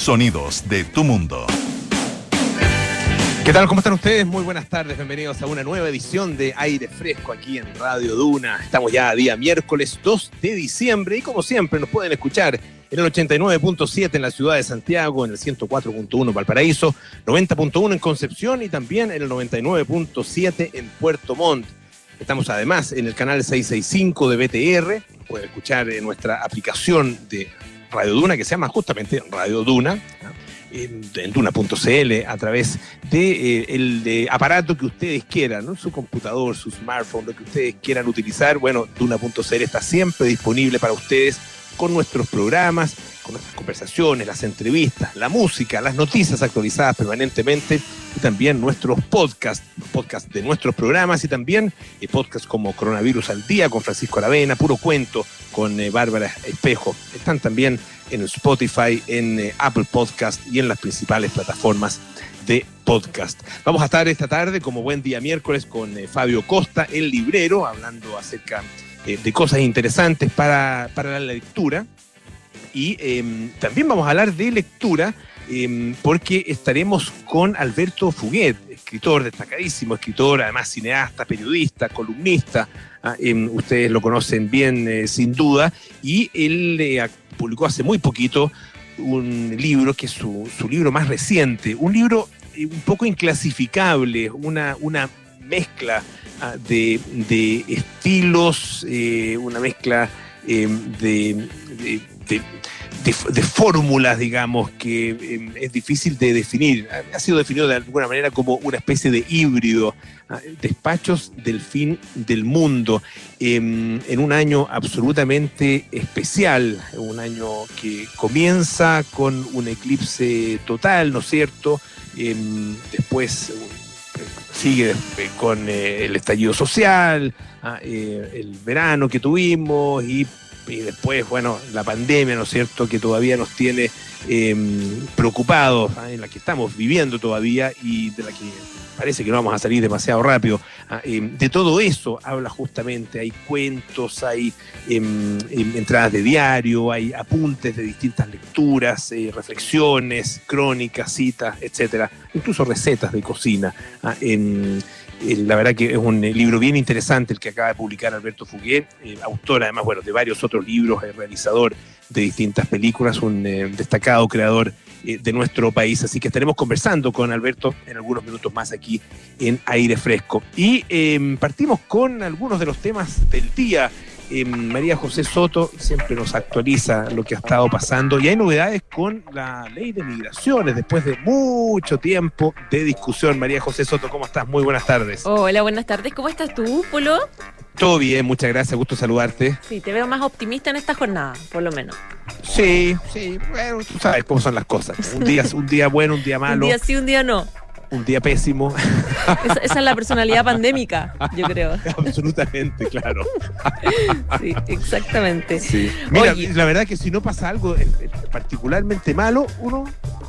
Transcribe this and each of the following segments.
Sonidos de tu mundo. ¿Qué tal? ¿Cómo están ustedes? Muy buenas tardes, bienvenidos a una nueva edición de Aire Fresco aquí en Radio Duna. Estamos ya a día miércoles 2 de diciembre y como siempre nos pueden escuchar en el 89.7 en la ciudad de Santiago, en el 104.1 en Valparaíso, 90.1 en Concepción y también en el 99.7 en Puerto Montt. Estamos además en el canal 665 de BTR, pueden escuchar en nuestra aplicación de Radio Duna que se llama justamente Radio Duna, en Duna.cl, a través de el aparato que ustedes quieran, ¿no? Su computador, su smartphone, lo que ustedes quieran utilizar. Bueno, Duna.cl está siempre disponible para ustedes con nuestros programas, con nuestras conversaciones, las entrevistas, la música, las noticias actualizadas permanentemente y también nuestros podcasts, los podcasts de nuestros programas y también podcasts como Coronavirus al Día con Francisco Aravena, Puro Cuento con Bárbara Espejo. Están también en Spotify, en Apple Podcast y en las principales plataformas de podcast. Vamos a estar esta tarde, como buen día miércoles, con Fabio Costa, el librero, hablando acerca de cosas interesantes para la lectura. Y también vamos a hablar de lectura porque estaremos con Alberto Fuguet, escritor destacadísimo, escritor, además cineasta, periodista, columnista. Ustedes lo conocen bien, sin duda, y él publicó hace muy poquito un libro que es su libro más reciente, un libro un poco inclasificable, una mezcla de estilos, una mezcla de fórmulas, digamos, que es difícil de definir. Ha sido definido de alguna manera como una especie de híbrido. Despachos del fin del mundo, en un año absolutamente especial, un año que comienza con un eclipse total, ¿no es cierto? Después sigue con el estallido social, el verano que tuvimos y después, bueno, la pandemia, ¿no es cierto?, que todavía nos tiene preocupados, en la que estamos viviendo todavía y de la que parece que no vamos a salir demasiado rápido. De todo eso habla justamente, hay cuentos, hay entradas de diario, hay apuntes de distintas lecturas, reflexiones, crónicas, citas, etcétera, incluso recetas de cocina. La verdad que es un libro bien interesante el que acaba de publicar Alberto Fuguet, autor además, bueno, de varios otros libros, realizador de distintas películas, un destacado creador de nuestro país. Así que estaremos conversando con Alberto en algunos minutos más aquí en Aire Fresco. Y partimos con algunos de los temas del día. María José Soto siempre nos actualiza lo que ha estado pasando y hay novedades con la ley de migraciones después de mucho tiempo de discusión. María José Soto, ¿cómo estás? Muy buenas tardes. Hola, buenas tardes. ¿Cómo estás tú, Polo? Todo bien, muchas gracias, gusto saludarte. Sí, te veo más optimista en esta jornada, por lo menos. Sí, bueno, tú sabes cómo son las cosas. Un día bueno, un día malo. Un día sí, un día no. Un día pésimo. Esa es la personalidad pandémica, yo creo. Absolutamente, claro. Sí, exactamente. Sí. Mira, la verdad que si no pasa algo particularmente malo, uno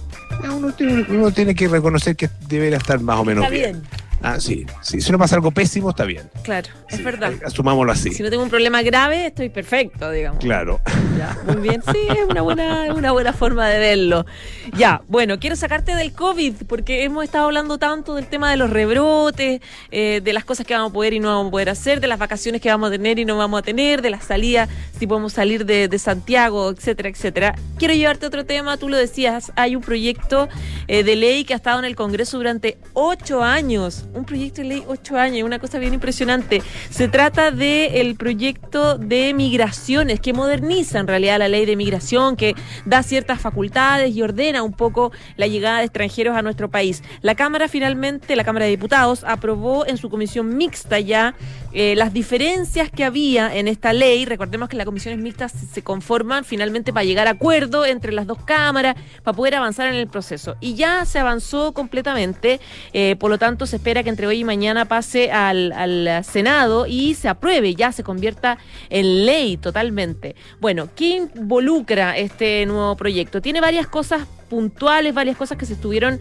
tiene que reconocer que debería estar más o menos bien. Sí. Si no pasa algo pésimo, está bien. Claro, sí, es verdad. Asumámoslo así. Si no tengo un problema grave, estoy perfecto, digamos. Claro. Ya, muy bien. Sí, es una buena forma de verlo. Ya, bueno, quiero sacarte del COVID, porque hemos estado hablando tanto del tema de los rebrotes, de las cosas que vamos a poder y no vamos a poder hacer, de las vacaciones que vamos a tener y no vamos a tener, de las salidas, si podemos salir de Santiago, etcétera, etcétera. Quiero llevarte a otro tema, tú lo decías, hay un proyecto de ley que ha estado en el Congreso durante 8 años. Un proyecto de ley 8 años, una cosa bien impresionante. Se trata del proyecto de migraciones que moderniza en realidad la ley de migración, que da ciertas facultades y ordena un poco la llegada de extranjeros a nuestro país. La Cámara finalmente, la Cámara de Diputados, aprobó en su comisión mixta ya las diferencias que había en esta ley. Recordemos que las comisiones mixtas se conforman finalmente para llegar a acuerdo entre las dos cámaras, para poder avanzar en el proceso. Y ya se avanzó completamente, por lo tanto se espera que entre hoy y mañana pase al Senado y se apruebe, ya se convierta en ley totalmente. Bueno, ¿qué involucra este nuevo proyecto? Tiene varias cosas puntuales, varias cosas que se estuvieron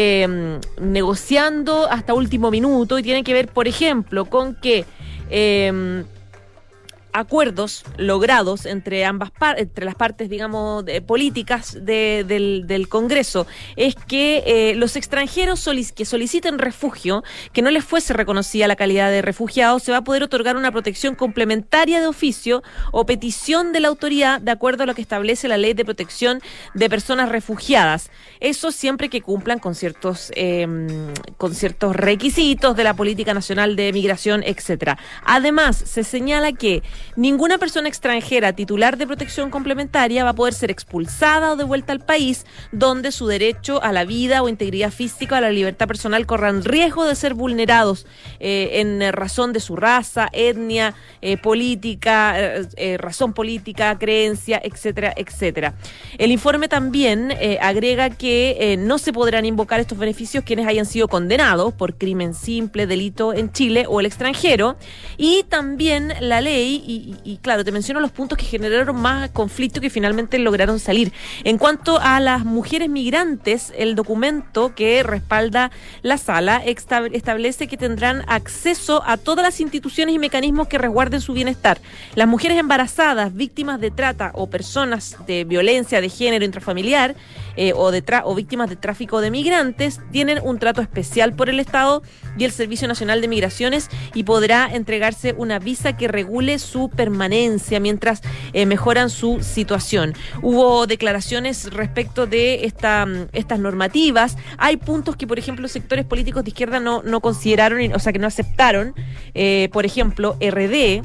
negociando hasta último minuto y tienen que ver, por ejemplo, con que acuerdos logrados entre entre las partes, digamos, políticas del Congreso, es que los extranjeros que soliciten refugio, que no les fuese reconocida la calidad de refugiados, se va a poder otorgar una protección complementaria de oficio o petición de la autoridad de acuerdo a lo que establece la Ley de Protección de Personas Refugiadas. Eso siempre que cumplan con ciertos requisitos de la Política Nacional de Migración, etcétera. Además, se señala que ninguna persona extranjera titular de protección complementaria va a poder ser expulsada o devuelta al país donde su derecho a la vida o integridad física o a la libertad personal corran riesgo de ser vulnerados en razón de su raza, etnia, política, razón política, creencia, etcétera, etcétera. El informe también agrega que no se podrán invocar estos beneficios quienes hayan sido condenados por crimen simple, delito en Chile o el extranjero, y también la ley, y claro, te menciono los puntos que generaron más conflicto que finalmente lograron salir. En cuanto a las mujeres migrantes, el documento que respalda la sala establece que tendrán acceso a todas las instituciones y mecanismos que resguarden su bienestar. Las mujeres embarazadas, víctimas de trata o personas de violencia de género intrafamiliar o víctimas de tráfico de migrantes tienen un trato especial por el Estado y el Servicio Nacional de Migraciones, y podrá entregarse una visa que regule su permanencia mientras mejoran su situación. Hubo declaraciones respecto de estas normativas. Hay puntos que, por ejemplo, sectores políticos de izquierda no consideraron, o sea, que no aceptaron. Por ejemplo, RD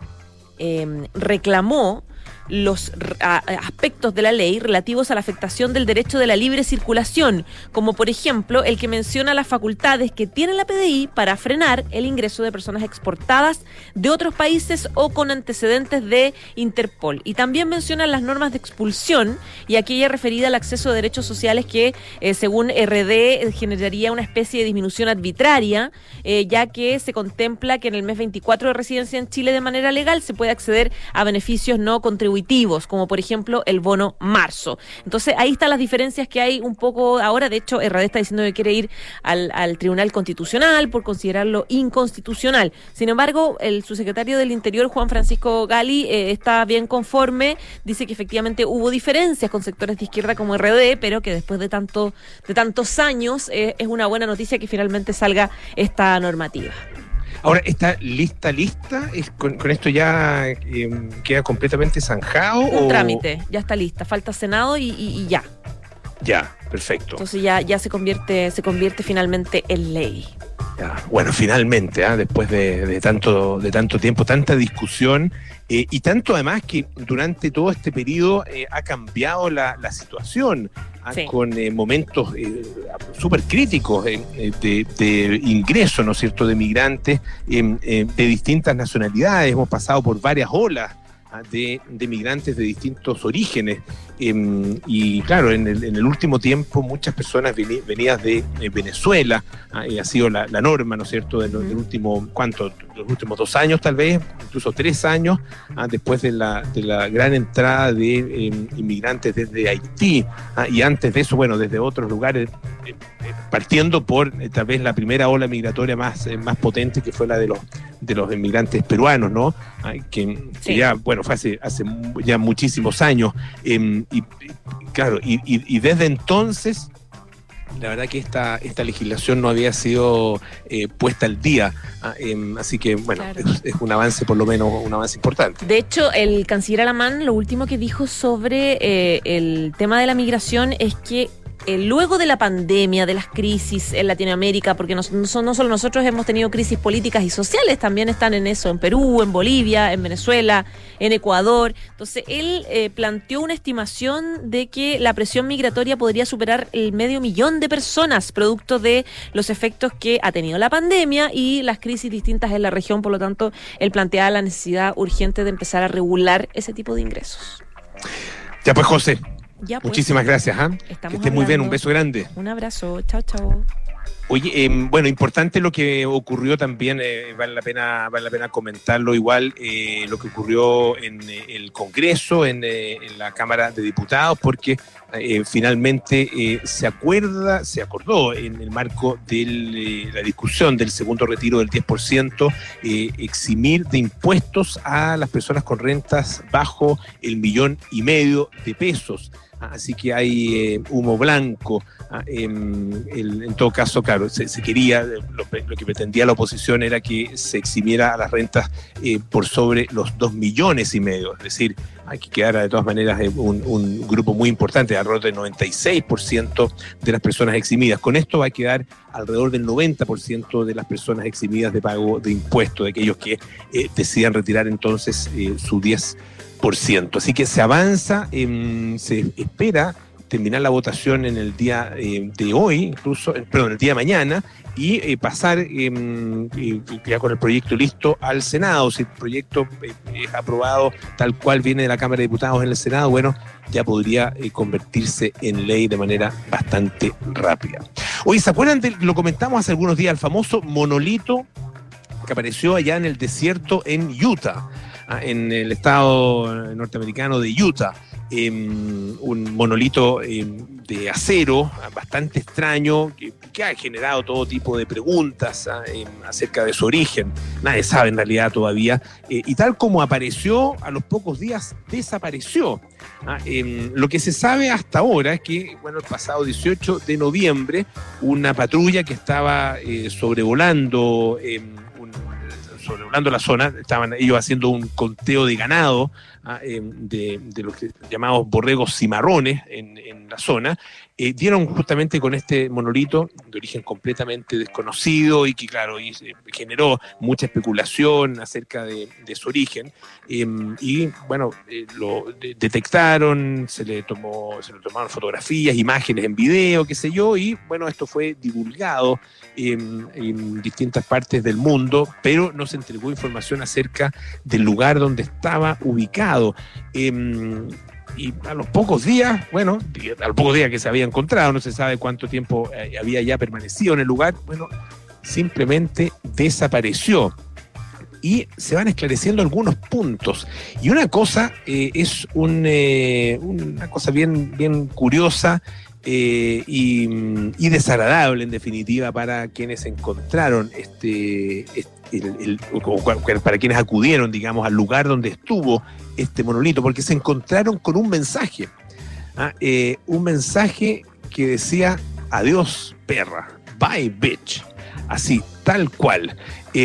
reclamó los aspectos de la ley relativos a la afectación del derecho de la libre circulación, como por ejemplo el que menciona las facultades que tiene la PDI para frenar el ingreso de personas exportadas de otros países o con antecedentes de Interpol. Y también menciona las normas de expulsión y aquella referida al acceso a derechos sociales que, según RD, generaría una especie de disminución arbitraria, ya que se contempla que en el mes 24 de residencia en Chile de manera legal se puede acceder a beneficios no contributivos, como por ejemplo el bono marzo. Entonces ahí están las diferencias que hay un poco ahora. De hecho, RD está diciendo que quiere ir al Tribunal Constitucional por considerarlo inconstitucional. Sin embargo, el subsecretario del Interior, Juan Francisco Gali, está bien conforme. Dice que efectivamente hubo diferencias con sectores de izquierda como RD, pero que después de tantos años es una buena noticia que finalmente salga esta normativa. Ahora, ¿está lista? ¿Con esto ya queda completamente zanjado? Un trámite, ya está lista. Falta Senado y ya. Ya, perfecto. Entonces ya se convierte finalmente en ley. Ya, bueno, finalmente, después de tanto tiempo, tanta discusión, y tanto además que durante todo este periodo ha cambiado la situación. Sí. Con momentos súper críticos de ingreso, ¿no es cierto?, de migrantes de distintas nacionalidades. Hemos pasado por varias olas de migrantes de distintos orígenes, y claro, en el último tiempo muchas personas venidas de Venezuela, ha sido la norma, ¿no es cierto?, del último, los últimos 2 años tal vez, incluso 3 años, después de la gran entrada de inmigrantes desde Haití, y antes de eso, bueno, desde otros lugares, partiendo por tal vez la primera ola migratoria más potente, que fue la de los inmigrantes peruanos, ¿no? Que ya, bueno, fue hace ya muchísimos años, y claro, y desde entonces la verdad que esta legislación no había sido puesta al día, así que bueno, claro, es un avance, por lo menos un avance importante. De hecho, el canciller Alamán lo último que dijo sobre el tema de la migración es que luego de la pandemia, de las crisis en Latinoamérica, porque no solo nosotros hemos tenido crisis políticas y sociales, también están en eso, en Perú, en Bolivia, en Venezuela, en Ecuador. Entonces, él planteó una estimación de que la presión migratoria podría superar el 500.000 de personas, producto de los efectos que ha tenido la pandemia y las crisis distintas en la región. Por lo tanto, él planteaba la necesidad urgente de empezar a regular ese tipo de ingresos. Ya pues, José. Ya, pues, muchísimas gracias. Que estés muy bien, un beso grande. Un abrazo, chao. Oye, bueno, importante lo que ocurrió también, vale la pena comentarlo igual, lo que ocurrió en el Congreso, en la Cámara de Diputados, porque finalmente se acordó en el marco de la discusión del segundo retiro del 10%, eximir de impuestos a las personas con rentas bajo el 1,5 millones de pesos. Así que hay humo blanco. En todo caso, claro, se quería, lo que pretendía la oposición era que se eximiera a las rentas por sobre los 2,5 millones. Es decir, hay que quedar de todas maneras un grupo muy importante, alrededor del 96% de las personas eximidas. Con esto va a quedar alrededor del 90% de las personas eximidas de pago de impuestos, de aquellos que decidan retirar entonces su 10%. Así que se avanza, se espera terminar la votación en el día de hoy, el día de mañana, y pasar ya con el proyecto listo al Senado. Si el proyecto es aprobado tal cual viene de la Cámara de Diputados en el Senado, bueno, ya podría convertirse en ley de manera bastante rápida. Oye, ¿se acuerdan lo comentamos hace algunos días, el famoso monolito que apareció allá en el desierto en Utah? En el estado norteamericano de Utah, un monolito de acero bastante extraño que ha generado todo tipo de preguntas acerca de su origen. Nadie sabe en realidad todavía, y tal como apareció, a los pocos días desapareció. Lo que se sabe hasta ahora es que, bueno, el pasado 18 de noviembre, una patrulla que estaba sobrevolando la zona, estaban ellos haciendo un conteo de ganado de los llamados borregos cimarrones en la zona, dieron justamente con este monolito de origen completamente desconocido y que, claro, generó mucha especulación acerca de su origen, y bueno, lo detectaron, se le tomaron fotografías, imágenes en video, qué sé yo, y bueno, esto fue divulgado en distintas partes del mundo, pero no se entregó información acerca del lugar donde estaba ubicado. Y a los pocos días, que se había encontrado, no se sabe cuánto tiempo había ya permanecido en el lugar, bueno, simplemente desapareció. Y se van esclareciendo algunos puntos. Y una cosa es una cosa bien curiosa y desagradable, en definitiva, para quienes encontraron para quienes acudieron, digamos, al lugar donde estuvo este monolito, porque se encontraron con un mensaje que decía: adiós, perra, bye, bitch, así, tal cual.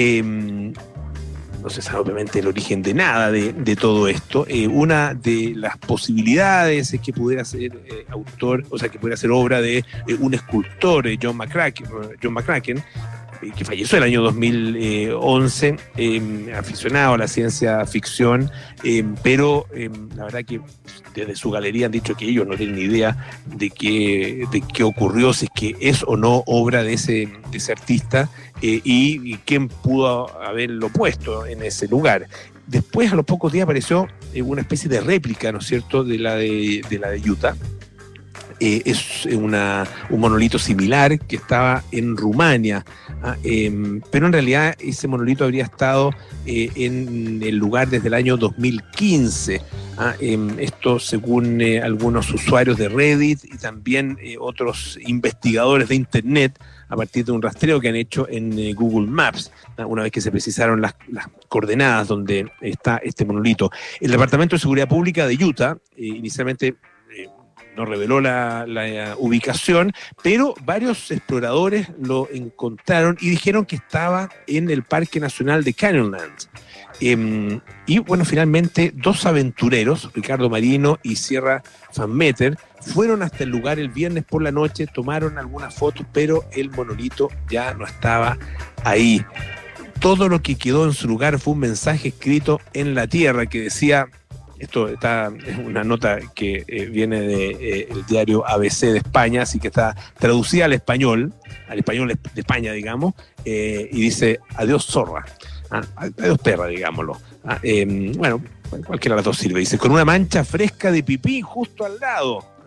No se sabe obviamente el origen de nada de todo esto. Una de las posibilidades es que pudiera ser que pudiera ser obra de un escultor, John McCracken, que falleció el año 2011, aficionado a la ciencia ficción, pero la verdad que desde su galería han dicho que ellos no tienen ni idea de qué ocurrió, si es que es o no obra de ese artista, y quién pudo haberlo puesto en ese lugar. Después, a los pocos días, apareció una especie de réplica, ¿no es cierto?, de la de Utah. Es un monolito similar que estaba en Rumania, pero en realidad ese monolito habría estado en el lugar desde el año 2015. Esto según algunos usuarios de Reddit y también otros investigadores de Internet, a partir de un rastreo que han hecho en Google Maps, una vez que se precisaron las coordenadas donde está este monolito. El Departamento de Seguridad Pública de Utah inicialmente no reveló la ubicación, pero varios exploradores lo encontraron y dijeron que estaba en el Parque Nacional de Canyonlands. Y bueno, finalmente 2 aventureros, Ricardo Marino y Sierra Van Meter, fueron hasta el lugar el viernes por la noche, tomaron algunas fotos, pero el monolito ya no estaba ahí. Todo lo que quedó en su lugar fue un mensaje escrito en la tierra que decía... Esto es una nota que viene del diario ABC de España, así que está traducida al español de España, digamos, y dice: adiós, zorra, adiós, perra, digámoslo. Bueno, cualquiera de las dos sirve. Dice: con una mancha fresca de pipí justo al lado.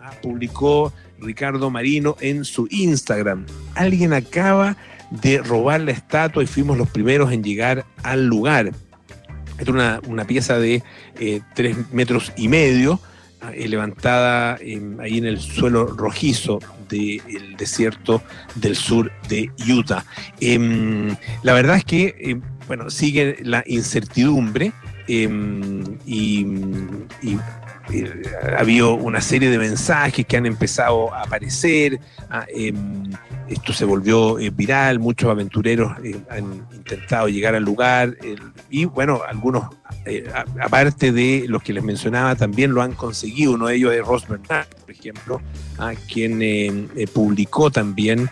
publicó Ricardo Marino en su Instagram. Alguien acaba de robar la estatua y fuimos los primeros en llegar al lugar. Es una pieza de 3,5 metros, levantada ahí en el suelo rojizo del desierto del sur de Utah. La verdad es que sigue la incertidumbre ha habido una serie de mensajes que han empezado a aparecer. Esto se volvió viral, muchos aventureros han intentado llegar al lugar y bueno, algunos, aparte de los que les mencionaba, también lo han conseguido. Uno de ellos es Ross Bernard, por ejemplo, quien publicó también,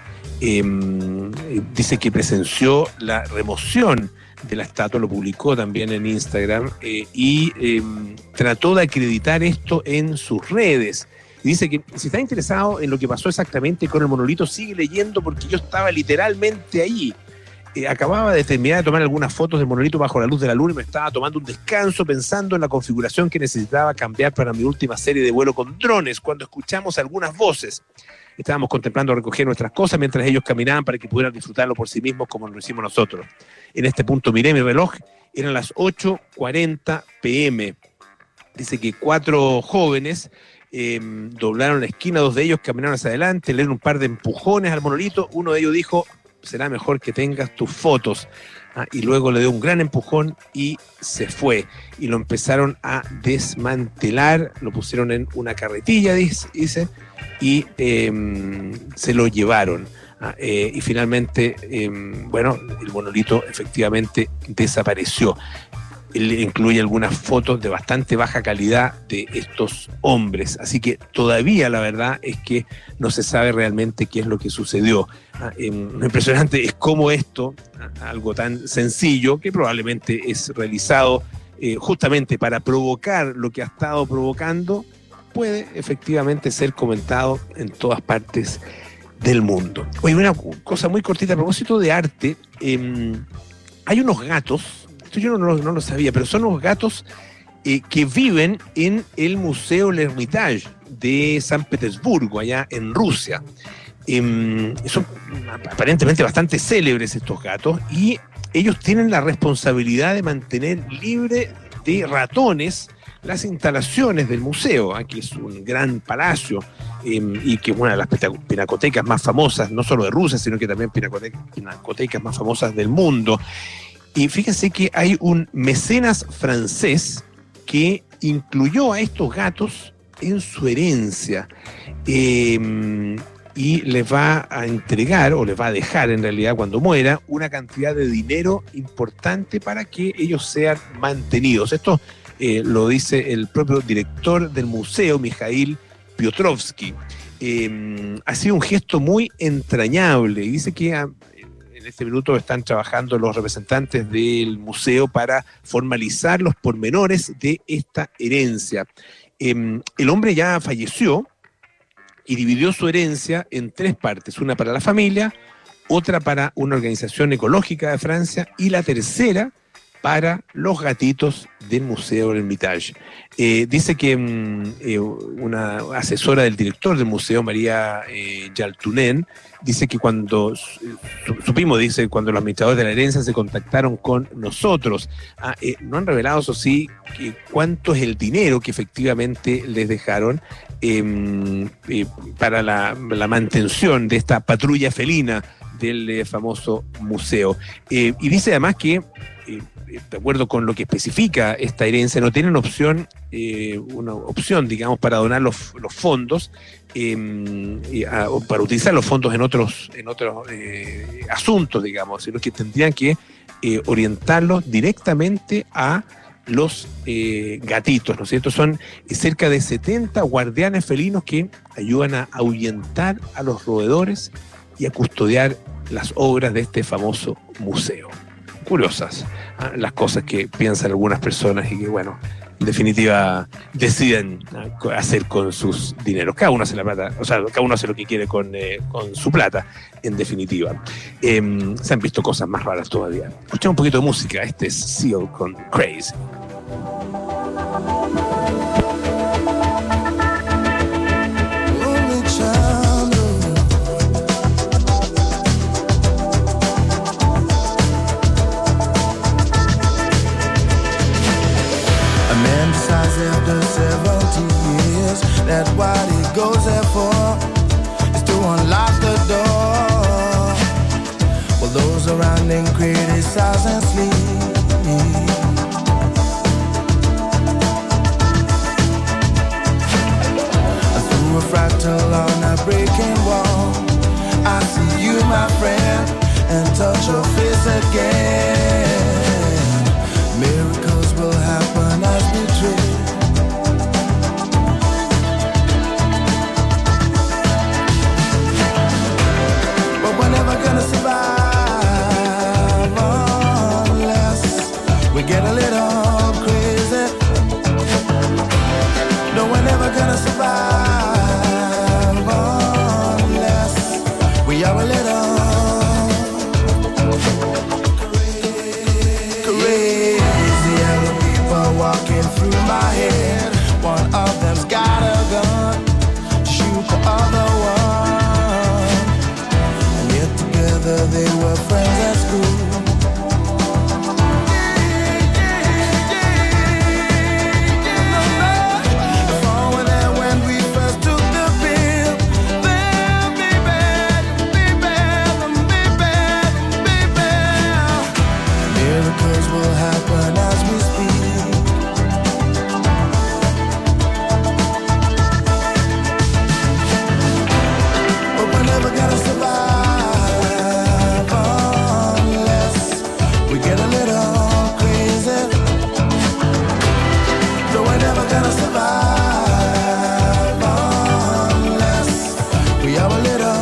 dice que presenció la remoción de la estatua, lo publicó también en Instagram y trató de acreditar esto en sus redes. Y dice que si está interesado en lo que pasó exactamente con el monolito, sigue leyendo porque yo estaba literalmente ahí. Acababa de terminar de tomar algunas fotos del monolito bajo la luz de la luna y me estaba tomando un descanso pensando en la configuración que necesitaba cambiar para mi última serie de vuelo con drones cuando escuchamos algunas voces. Estábamos contemplando recoger nuestras cosas mientras ellos caminaban para que pudieran disfrutarlo por sí mismos como lo hicimos nosotros. En este punto miré mi reloj, eran las 8:40 p.m. Dice que 4 jóvenes doblaron la esquina, 2 de ellos caminaron hacia adelante, le dieron un par de empujones al monolito. Uno de ellos dijo: será mejor que tengas tus fotos. Y luego le dio un gran empujón y se fue. Y lo empezaron a desmantelar, lo pusieron en una carretilla, dice, y se lo llevaron. Y finalmente, el monolito efectivamente desapareció. Él incluye algunas fotos de bastante baja calidad de estos hombres. Así que todavía la verdad es que no se sabe realmente qué es lo que sucedió. Lo impresionante es cómo esto, algo tan sencillo, que probablemente es realizado justamente para provocar lo que ha estado provocando, puede efectivamente ser comentado en todas partes del mundo. Oye, una cosa muy cortita a propósito de arte. Hay unos gatos, esto yo no lo sabía, pero son unos gatos que viven en el Museo L'Ermitage de San Petersburgo, allá en Rusia. Son aparentemente bastante célebres estos gatos y ellos tienen la responsabilidad de mantener libre de ratones las instalaciones del museo, que es un gran palacio y que es una de las pinacotecas más famosas, no solo de Rusia, sino que también pinacotecas más famosas del mundo. Y fíjense que hay un mecenas francés que incluyó a estos gatos en su herencia y les va a entregar, o les va a dejar en realidad cuando muera, una cantidad de dinero importante para que ellos sean mantenidos. Esto lo dice el propio director del museo, Mikhail Piotrowski. Ha sido un gesto muy entrañable y dice que en este minuto están trabajando los representantes del museo para formalizar los pormenores de esta herencia. El hombre ya falleció y dividió su herencia en 3 partes, una para la familia, otra para una organización ecológica de Francia y la tercera para los gatitos del Museo L'Ermitage. Dice que una asesora del director del museo, María Yaltunen, dice que cuando cuando los administradores de la herencia se contactaron con nosotros, no han revelado, eso sí, cuánto es el dinero que efectivamente les dejaron para la mantención de esta patrulla felina del famoso museo. Y dice además que de acuerdo con lo que especifica esta herencia, no tienen una opción, digamos, para donar los fondos, o para utilizar los fondos en otros asuntos, digamos, sino que tendrían que orientarlos directamente a los gatitos, ¿no es cierto? Son cerca de 70 guardianes felinos que ayudan a ahuyentar a los roedores y a custodiar las obras de este famoso museo. Curiosas las cosas que piensan algunas personas y que, bueno, en definitiva deciden hacer con sus dineros. Cada uno hace la plata, o sea, cada uno hace lo que quiere con su plata, en definitiva. Se han visto cosas más raras todavía. Escuchamos un poquito de música. Este es Seal con Crazy. unlock the door. Well, those around them criticize and sleep. Through a fractal on a breaking wall, I see you, my friend, and touch your face again. Miracles will happen as we dream. But we're never gonna survive unless we get a little crazy. No, we're never gonna survive unless we are a little crazy. And the people walking through my head, one of them's got a gun to shoot the other one. And yet together they were friends at school. Will happen as we speak. But we're never gonna survive unless we get a little crazy. No, we're never gonna survive unless we are a little.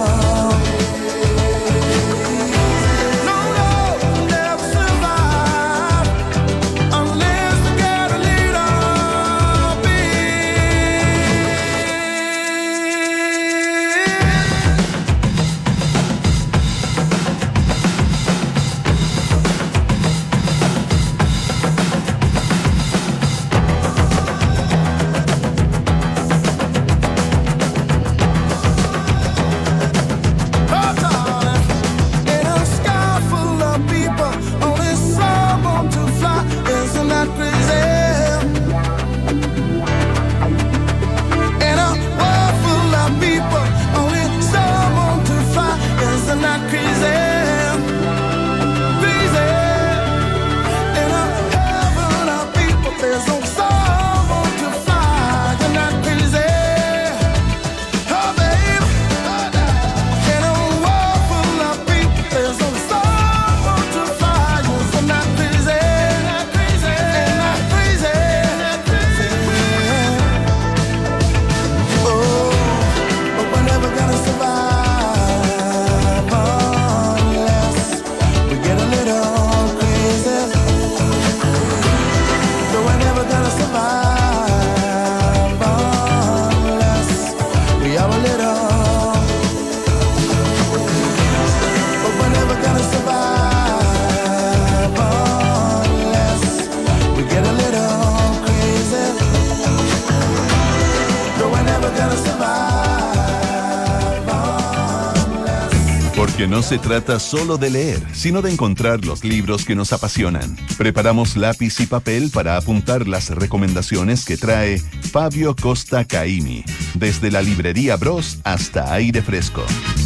Que no se trata solo de leer, sino de encontrar los libros que nos apasionan. Preparamos lápiz y papel para apuntar las recomendaciones que trae Fabio Costa Caimi, desde la librería Bros hasta Aire Fresco.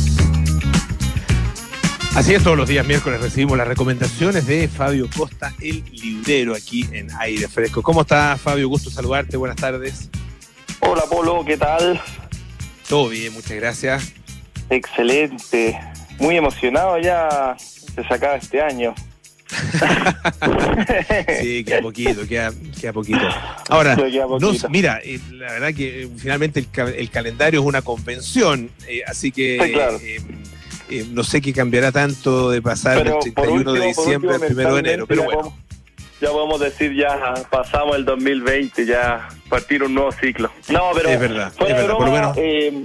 Así es, todos los días miércoles recibimos las recomendaciones de Fabio Costa, el librero, aquí en Aire Fresco. ¿Cómo está, Fabio? Gusto saludarte, buenas tardes. Hola, Polo, ¿qué tal? Todo bien, muchas gracias. Excelente. Muy emocionado ya de sacar este año. Sí, queda poquito. Ahora, poquito. Mira, la verdad que finalmente el calendario es una convención, así que sí, claro. No sé qué cambiará tanto de pasar del 31 de diciembre al 1 de enero, pero bueno. Ya podemos decir, ya pasamos el 2020, ya partir un nuevo ciclo. No, pero es verdad, broma, por lo menos.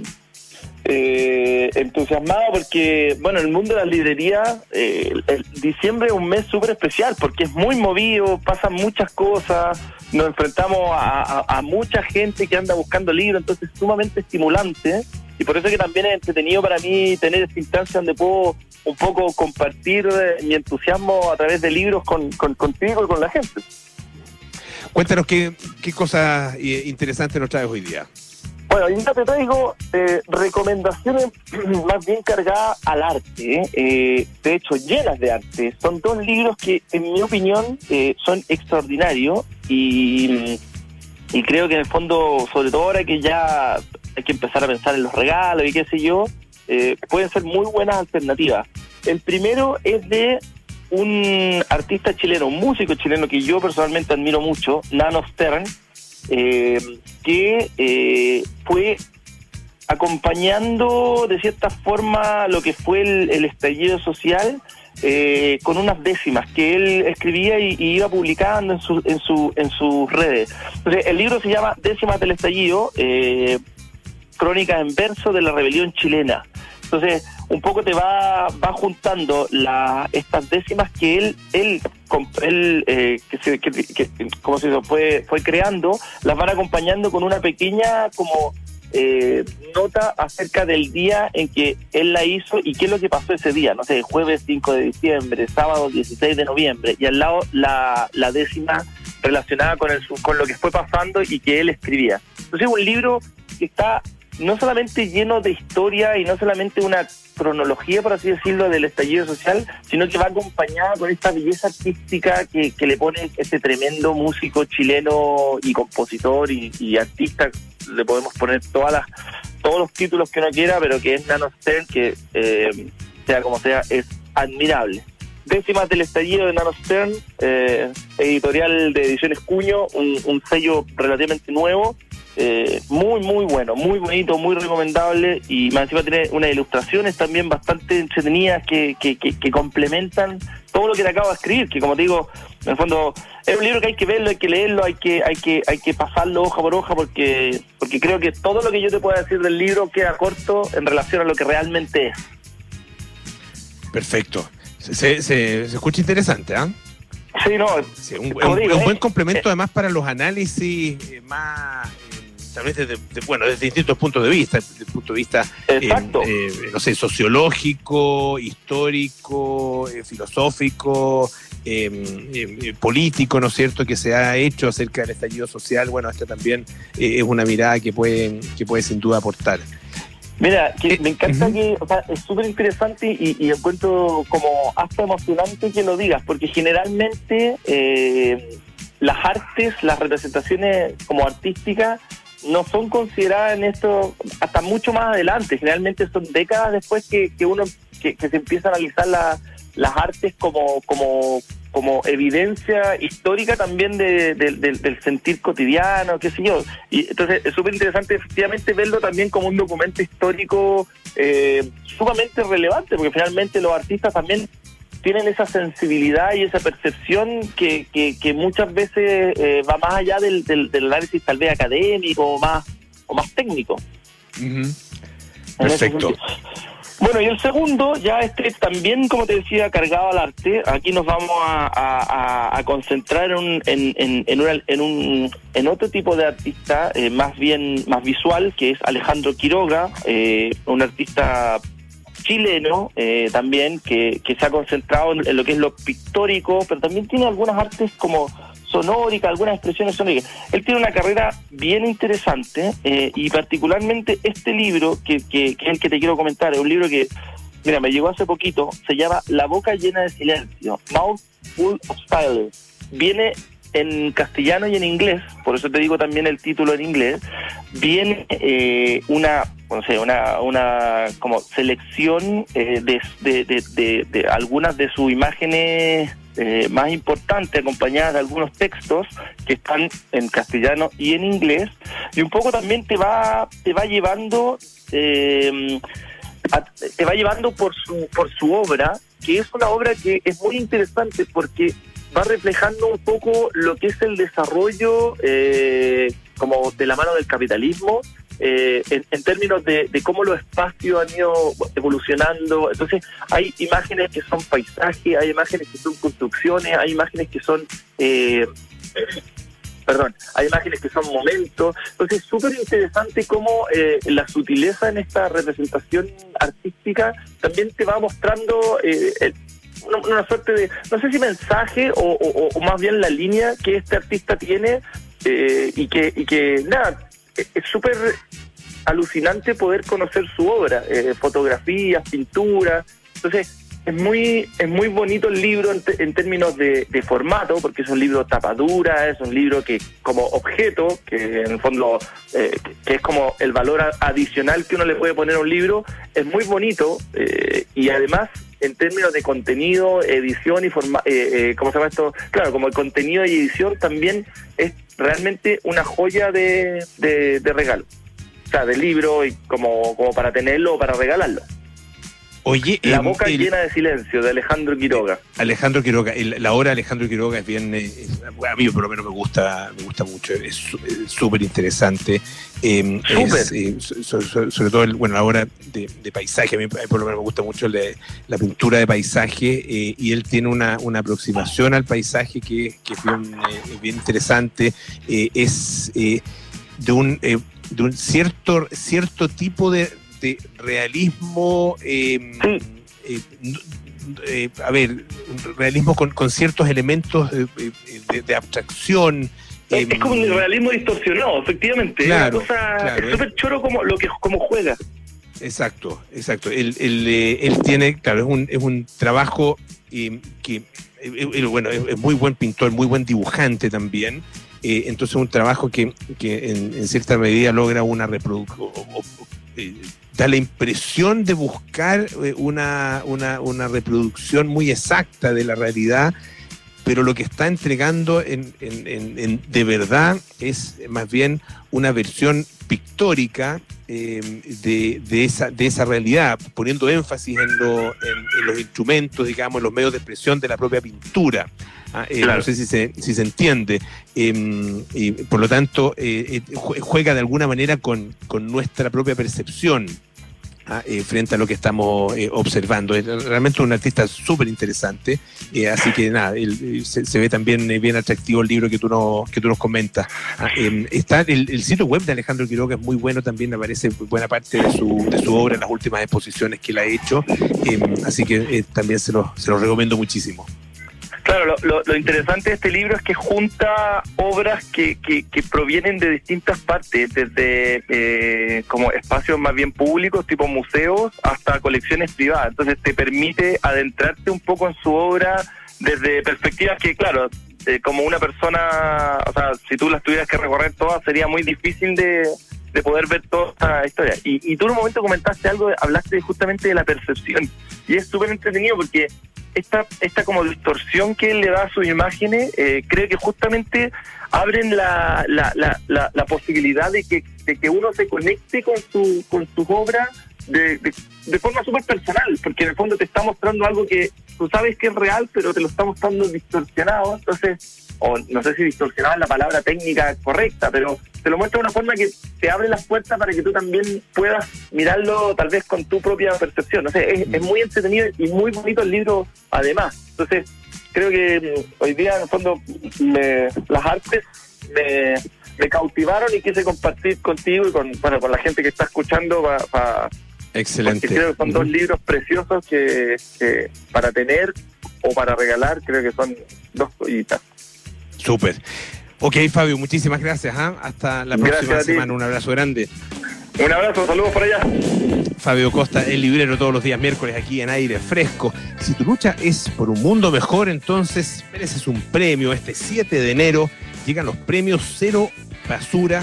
Entusiasmado porque, bueno, en el mundo de las librerías, el diciembre es un mes súper especial porque es muy movido, pasan muchas cosas, nos enfrentamos a mucha gente que anda buscando libros, entonces es sumamente estimulante, y por eso que también es entretenido para mí tener esta instancia donde puedo un poco compartir mi entusiasmo a través de libros contigo y con la gente. Cuéntanos qué cosas interesantes nos traes hoy día. Bueno, yo te traigo recomendaciones más bien cargadas al arte, de hecho llenas de arte. Son 2 libros que, en mi opinión, son extraordinarios y creo que en el fondo, sobre todo ahora que ya hay que empezar a pensar en los regalos y qué sé yo, pueden ser muy buenas alternativas. El primero es de un artista chileno, un músico chileno que yo personalmente admiro mucho, Nano Stern, que fue acompañando de cierta forma lo que fue el estallido social con unas décimas que él escribía y iba publicando en sus redes. Entonces, el libro se llama Décimas del Estallido, crónicas en verso de la rebelión chilena. Entonces, un poco te va juntando estas décimas que él fue creando, las van acompañando con una pequeña como nota acerca del día en que él la hizo y qué es lo que pasó ese día, no sé, jueves 5 de diciembre, sábado 16 de noviembre, y al lado la décima relacionada con lo que fue pasando y que él escribía. Entonces, un libro que está no solamente lleno de historia y no solamente una cronología, por así decirlo, del estallido social, sino que va acompañada con esta belleza artística que le pone este tremendo músico chileno y compositor y artista. Le podemos poner todos los títulos que uno quiera, pero que es Nano Stern, que sea como sea, es admirable. Décimas del Estallido de Nano Stern, editorial de Ediciones Cuño, un sello relativamente nuevo, muy muy bueno, muy bonito, muy recomendable, y más encima tiene unas ilustraciones también bastante entretenidas que complementan todo lo que te acabo de escribir, que como te digo, en el fondo es un libro que hay que verlo, hay que leerlo, hay que pasarlo hoja por hoja, porque creo que todo lo que yo te pueda decir del libro queda corto en relación a lo que realmente es. Perfecto. Se escucha interesante, ¿ah? Sí, no. Sí, un buen complemento además para los análisis más, tal vez desde distintos puntos de vista, desde el punto de vista, no sé, sociológico, histórico, filosófico, político, ¿no es cierto?, que se ha hecho acerca del estallido social. Bueno, esta también es una mirada que puede sin duda aportar. Mira, que me encanta que, o sea, es súper interesante y encuentro como hasta emocionante que lo digas, porque generalmente las artes, las representaciones como artísticas no son consideradas en esto hasta mucho más adelante. Generalmente son décadas después que se empieza a analizar las artes como evidencia histórica también del sentir cotidiano, qué sé yo. Y entonces es súper interesante efectivamente verlo también como un documento histórico sumamente relevante, porque finalmente los artistas también tienen esa sensibilidad y esa percepción que muchas veces va más allá del análisis tal vez académico o más técnico. Uh-huh. Perfecto. Bueno, y el segundo, ya también, como te decía, cargado al arte. Aquí nos vamos a concentrar en otro tipo de artista, más visual, que es Alejandro Quiroga, un artista chileno también, que se ha concentrado en lo que es lo pictórico, pero también tiene algunas artes como sonórica, algunas expresiones sonóricas. Él tiene una carrera bien interesante y particularmente este libro que es el que te quiero comentar, es un libro que, mira, me llegó hace poquito, se llama La boca llena de silencio, Mouth Full of Silence. Viene en castellano y en inglés, por eso te digo también el título en inglés. Viene una como selección de algunas de sus imágenes más importantes, acompañadas de algunos textos que están en castellano y en inglés, y un poco también te va llevando por su obra, que es una obra que es muy interesante porque va reflejando un poco lo que es el desarrollo como de la mano del capitalismo, en términos de cómo los espacios han ido evolucionando. Entonces hay imágenes que son paisajes, hay imágenes que son construcciones, hay imágenes que son hay imágenes que son momentos. Entonces es súper interesante cómo la sutileza en esta representación artística también te va mostrando una suerte de, no sé si mensaje o más bien la línea que este artista tiene, y que nada, es súper alucinante poder conocer su obra, fotografías, pinturas. Entonces es muy bonito el libro en términos de formato, porque es un libro tapadura, es un libro que como objeto, que en el fondo que es como el valor adicional que uno le puede poner a un libro, es muy bonito, y además en términos de contenido, edición y ¿cómo se llama esto? Claro, como el contenido y edición también es realmente una joya de regalo, o sea, de libro, y como para tenerlo o para regalarlo. Oye, La boca llena de silencio, de Alejandro Quiroga. Alejandro Quiroga, la obra de Alejandro Quiroga es bien, a mí por lo menos me gusta mucho, es súper interesante. Sobre todo la obra de paisaje, a mí por lo menos me gusta mucho la pintura de paisaje, y él tiene una aproximación al paisaje que es bien interesante. Es de un cierto tipo de realismo, realismo con ciertos elementos de abstracción. Es como un realismo distorsionado, efectivamente. Claro, es súper choro como juega. Exacto. Él tiene, claro, es un trabajo que, es muy buen pintor, muy buen dibujante también. Entonces un trabajo que en cierta medida logra una reproducción, da la impresión de buscar una reproducción muy exacta de la realidad, pero lo que está entregando de verdad es más bien una versión pictórica de esa realidad, poniendo énfasis en los instrumentos, digamos, en los medios de expresión de la propia pintura. Claro. No sé si se entiende, y por lo tanto juega de alguna manera con nuestra propia percepción frente a lo que estamos observando. Es realmente un artista súper interesante, así que nada, se ve también bien atractivo el libro que tú nos comentas. Está el sitio web de Alejandro Quiroga, es muy bueno, también aparece buena parte de su obra en las últimas exposiciones que él ha hecho, así que también se lo recomiendo muchísimo. Claro, lo interesante de este libro es que junta obras que provienen de distintas partes, desde como espacios más bien públicos, tipo museos, hasta colecciones privadas. Entonces te permite adentrarte un poco en su obra desde perspectivas que, claro, como una persona, o sea, si tú las tuvieras que recorrer todas, sería muy difícil de poder ver toda esta historia. Y tú en un momento comentaste algo, hablaste justamente de la percepción, y es súper entretenido porque esta como distorsión que él le da a sus imágenes, creo que justamente abren la posibilidad de que uno se conecte con sus obras de forma súper personal, porque en el fondo te está mostrando algo que tú sabes que es real, pero te lo está mostrando distorsionado. Entonces, o no sé si distorsionado es la palabra técnica correcta, pero te lo muestra de una forma que te abre las puertas para que tú también puedas mirarlo tal vez con tu propia percepción. No sé, es muy entretenido y muy bonito el libro además. Entonces creo que hoy día en el fondo las artes me cautivaron y quise compartir contigo y con la gente que está escuchando Excelente. Porque creo que son dos libros preciosos que para tener o para regalar, creo que son dos joyitas. Súper. Ok, Fabio, muchísimas gracias. Hasta la próxima semana. Un abrazo grande. Un abrazo, saludos por allá. Fabio Costa, el librero, todos los días miércoles aquí en Aire Fresco. Si tu lucha es por un mundo mejor, entonces mereces un premio. Este 7 de enero llegan los premios Cero Basura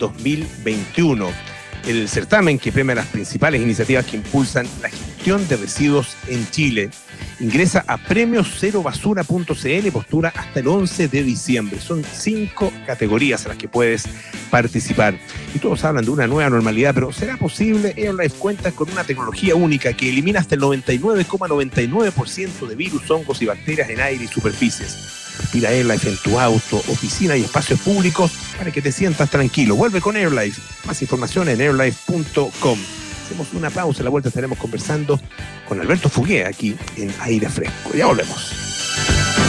2021. El certamen que premia las principales iniciativas que impulsan la gestión de residuos en Chile. Ingresa a premioserobasura.cl y postula hasta el 11 de diciembre. Son 5 categorías a las que puedes participar. Y todos hablan de una nueva normalidad, pero ¿será posible? AirLife cuenta con una tecnología única que elimina hasta el 99,99% de virus, hongos y bacterias en aire y superficies. Respira AirLife en tu auto, oficina y espacios públicos para que te sientas tranquilo. Vuelve con AirLife. Más información en airlife.com. Hacemos una pausa, a la vuelta estaremos conversando con Alberto Fugué aquí en Aire Fresco. Ya volvemos.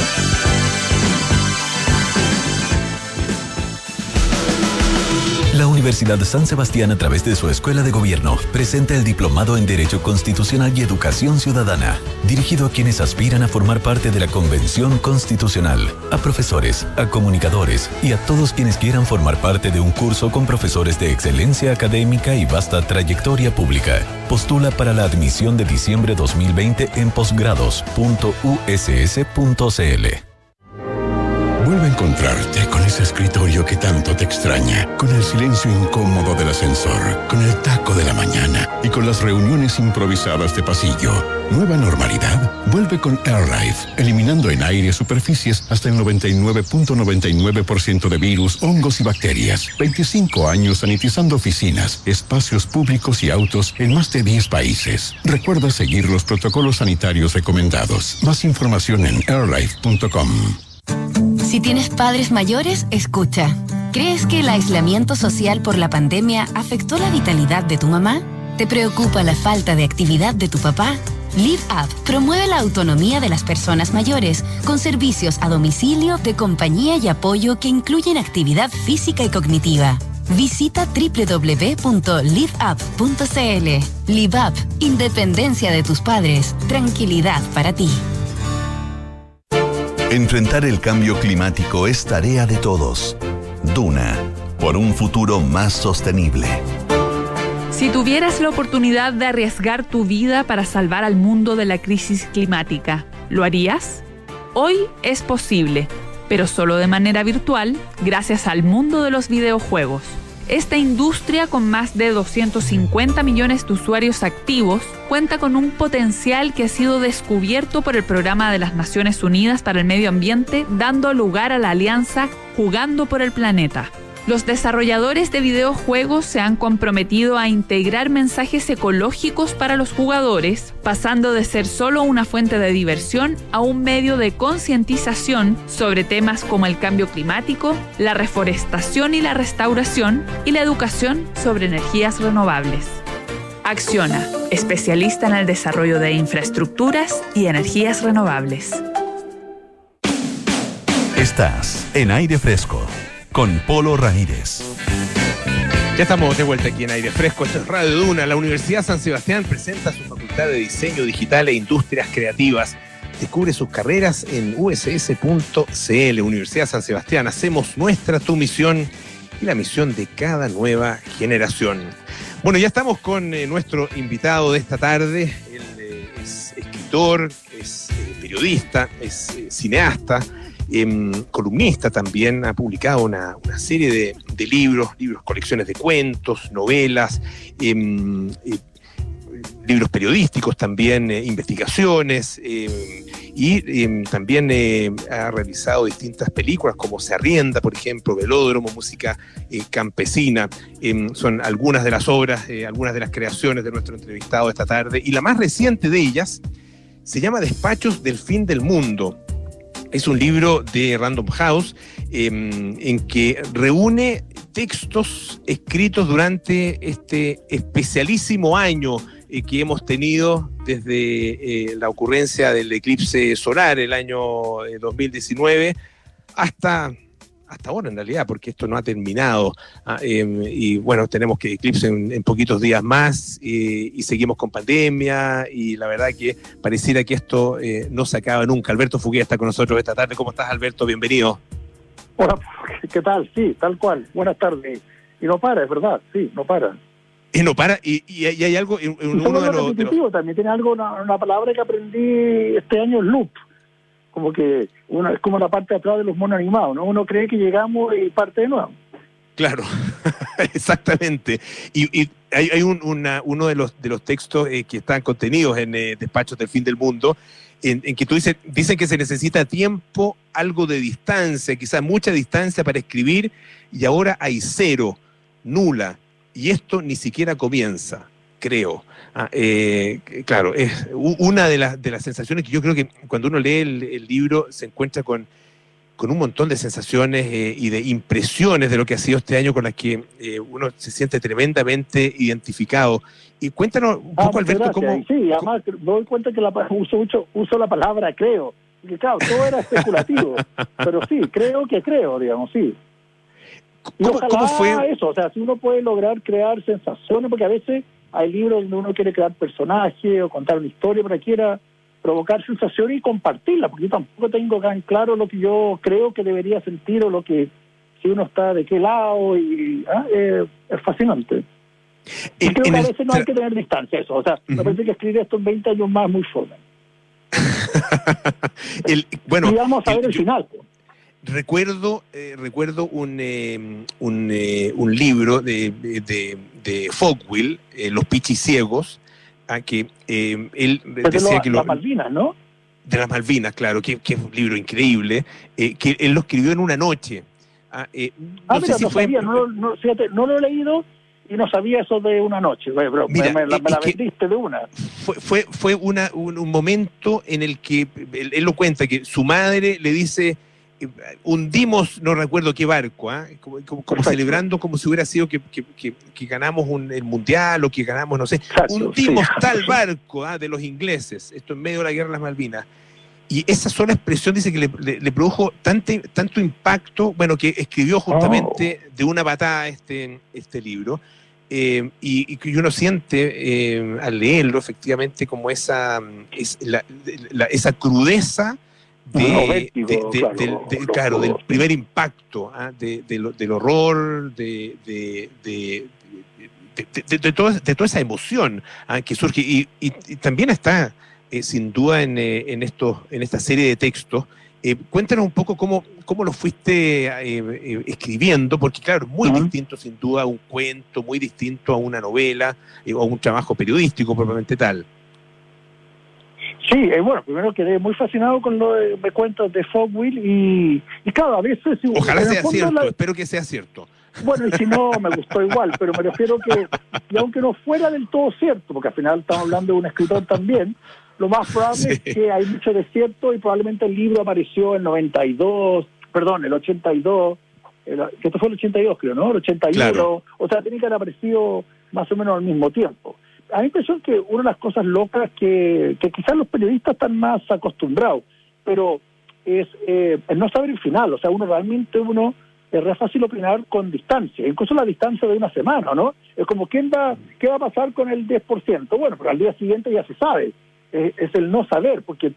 La Universidad San Sebastián, a través de su Escuela de Gobierno, presenta el Diplomado en Derecho Constitucional y Educación Ciudadana, dirigido a quienes aspiran a formar parte de la Convención Constitucional, a profesores, a comunicadores y a todos quienes quieran formar parte de un curso con profesores de excelencia académica y vasta trayectoria pública. Postula para la admisión de diciembre 2020 en posgrados.uss.cl. Vuelve a encontrarte con ese escritorio que tanto te extraña, con el silencio incómodo del ascensor, con el taco de la mañana y con las reuniones improvisadas de pasillo. Nueva normalidad vuelve con AirLife, eliminando en aire superficies hasta el 99.99% de virus, hongos y bacterias. 25 años sanitizando oficinas, espacios públicos y autos en más de 10 países. Recuerda seguir los protocolos sanitarios recomendados. Más información en airlife.com. Si tienes padres mayores, escucha. ¿Crees que el aislamiento social por la pandemia afectó la vitalidad de tu mamá? ¿Te preocupa la falta de actividad de tu papá? Live Up promueve la autonomía de las personas mayores con servicios a domicilio de compañía y apoyo que incluyen actividad física y cognitiva. Visita www.liveup.cl. Live Up, independencia de tus padres, tranquilidad para ti. Enfrentar el cambio climático es tarea de todos. Duna, por un futuro más sostenible. Si tuvieras la oportunidad de arriesgar tu vida para salvar al mundo de la crisis climática, ¿lo harías? Hoy es posible, pero solo de manera virtual, gracias al mundo de los videojuegos. Esta industria, con más de 250 millones de usuarios activos, cuenta con un potencial que ha sido descubierto por el Programa de las Naciones Unidas para el Medio Ambiente, dando lugar a la alianza Jugando por el Planeta. Los desarrolladores de videojuegos se han comprometido a integrar mensajes ecológicos para los jugadores, pasando de ser solo una fuente de diversión a un medio de concientización sobre temas como el cambio climático, la reforestación y la restauración, y la educación sobre energías renovables. Acciona, especialista en el desarrollo de infraestructuras y energías renovables. Estás en Aire Fresco con Polo Ramírez. Ya estamos de vuelta aquí en Aire Fresco. Esto es Radio Duna. La Universidad San Sebastián presenta su Facultad de Diseño Digital e Industrias Creativas. Descubre sus carreras en uss.cl. Universidad San Sebastián. Hacemos nuestra tu misión y la misión de cada nueva generación. Bueno, ya estamos con nuestro invitado de esta tarde. Él es escritor, es periodista, es cineasta, columnista también. Ha publicado una serie de libros, colecciones de cuentos, novelas, libros periodísticos también, investigaciones, y también ha realizado distintas películas como Se Arrienda, por ejemplo, Velódromo, música campesina. Son algunas de las obras, algunas de las creaciones de nuestro entrevistado esta tarde, y la más reciente de ellas se llama Despachos del Fin del Mundo. Es un libro de Random House en que reúne textos escritos durante este especialísimo año que hemos tenido desde la ocurrencia del eclipse solar el año 2019 hasta ahora, en realidad, porque esto no ha terminado. Y bueno, tenemos que eclipse en poquitos días más, y seguimos con pandemia, y la verdad que pareciera que esto no se acaba nunca. Alberto Fuguía está con nosotros esta tarde. ¿Cómo estás, Alberto? Bienvenido. Hola, ¿qué tal? Sí, tal cual. Buenas tardes. Y no para, es verdad, sí, no para. Y no para, y hay algo en uno de los... También tiene algo, una palabra que aprendí este año, loop. Como que es como la parte de atrás de los monos animados, ¿no? Uno cree que llegamos y parte de nuevo. Claro, exactamente. Y hay uno de los textos que están contenidos en Despachos del Fin del Mundo, en que tú dicen que se necesita tiempo, algo de distancia, quizás mucha distancia para escribir, y ahora hay cero, nula, y esto ni siquiera comienza, creo. Claro, es una de las sensaciones que yo creo que cuando uno lee el libro se encuentra con un montón de sensaciones y de impresiones de lo que ha sido este año, con las que uno se siente tremendamente identificado. Y cuéntanos un poco, Alberto, cómo... Sí, además me doy cuenta que uso la palabra creo, porque claro, todo era especulativo, pero sí, creo, digamos, sí. ¿Cómo fue? Eso, o sea, si uno puede lograr crear sensaciones, porque a veces hay libros donde uno quiere crear personajes o contar una historia, pero quiera provocar sensaciones y compartirla, porque yo tampoco tengo tan claro lo que yo creo que debería sentir o lo que, si uno está de qué lado, y es fascinante. Y creo que a veces no hay que tener distancia, eso, o sea, me parece que escribir esto en 20 años más es muy fome. Bueno, y vamos a ver el final. Recuerdo un libro de Fogwill, Los Pichis Ciegos, que él decía que las Malvinas, ¿no? De las Malvinas, claro, que es un libro increíble, que él lo escribió en una noche. No sé si fue... sabía, fíjate, no lo he leído y no sabía eso de una noche. Bro, mira, me la vendiste de una. Fue un momento en el que él lo cuenta, que su madre le dice... hundimos, no recuerdo qué barco, como celebrando como si hubiera sido que ganamos el mundial o que ganamos, no sé, exacto, hundimos tal barco de los ingleses, esto en medio de la guerra de las Malvinas. Y esa sola expresión dice que le produjo tanto impacto, bueno, que escribió justamente de una patada este libro. Y uno siente al leerlo efectivo como esa crudeza del primer impacto, del horror, de toda esa emoción que surge y también está sin duda en esta serie de textos. Cuéntanos un poco cómo lo fuiste escribiendo, porque claro, es muy distinto sin duda a un cuento, muy distinto a una novela o a un trabajo periodístico propiamente tal. Sí, bueno, primero quedé muy fascinado con lo de cuentas de Fogwill y claro, a veces... Ojalá sea cierto, espero que sea cierto. Bueno, y si no, me gustó igual, pero me refiero que, y aunque no fuera del todo cierto, porque al final estamos hablando de un escritor también, lo más probable es que hay mucho de cierto y probablemente el libro apareció en el 82, que esto fue el 82 creo, ¿no? El 81, claro. O sea, tiene que haber aparecido más o menos al mismo tiempo. A mí me impresión que una de las cosas locas que quizás los periodistas están más acostumbrados, pero es no saber el final. O sea, es re fácil opinar con distancia, incluso la distancia de una semana, ¿no? Es como, ¿qué va a pasar con el 10%? Bueno, pero al día siguiente ya se sabe. Es el no saber, porque